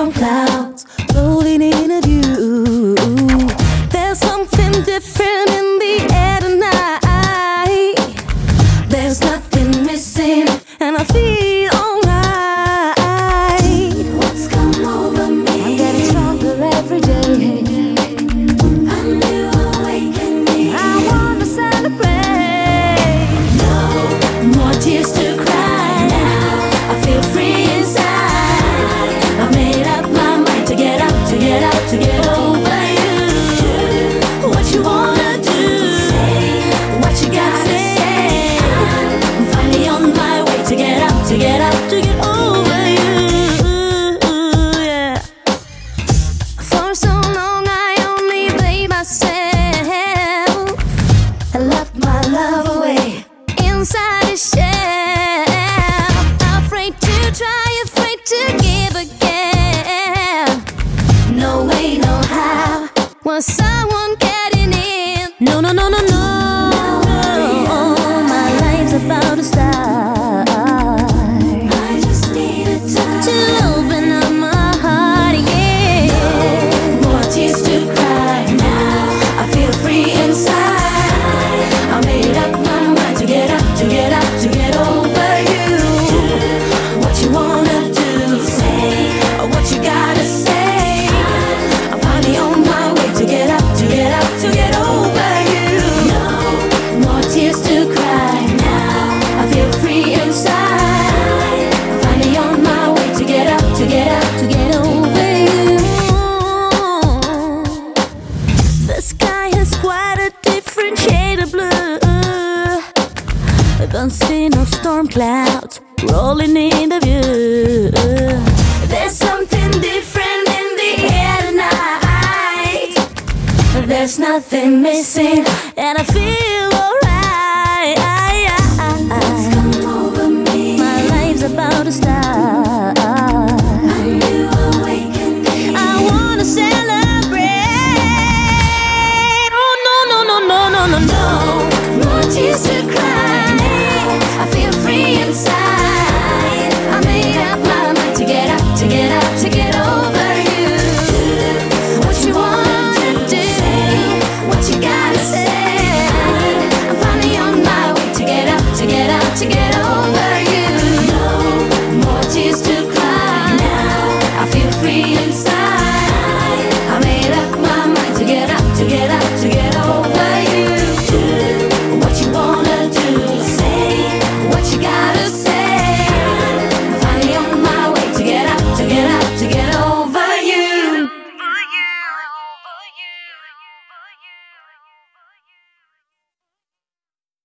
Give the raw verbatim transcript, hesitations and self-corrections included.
storm clouds rolling in a view. There's something different in the air tonight. There's nothing missing, and I feel alright. What's come over me? I'm getting stronger every day. A new awakening. I wanna celebrate. No more tears to cry now. I feel free inside. I've made up my mind to get up, to get up, to get over you. What you wanna do? Say what you gotta say. I'm finally on my way to get up, to get up, to get over you. Yeah. For so long I only blame myself. I locked my love away inside a shell. Afraid to try, afraid to give again. No way, no how. Was someone getting in? No, no, no, no, no. My life's about to start. I just need a time to open up my heart again. No more tears to cry now. I feel free inside. I made up my mind to get up, to get up, to get over you. What you wanna do? Say what you gotta say. I'm finally on my way to get up, to get up, to get over you. No more tears to cry now. I feel free inside. I'm finally on my way to get up, to get up, to get over you. The sky has quite a different shade of blue. I don't see no storm clouds rolling in the view. There's something different in the air tonight. There's nothing missing, and I feel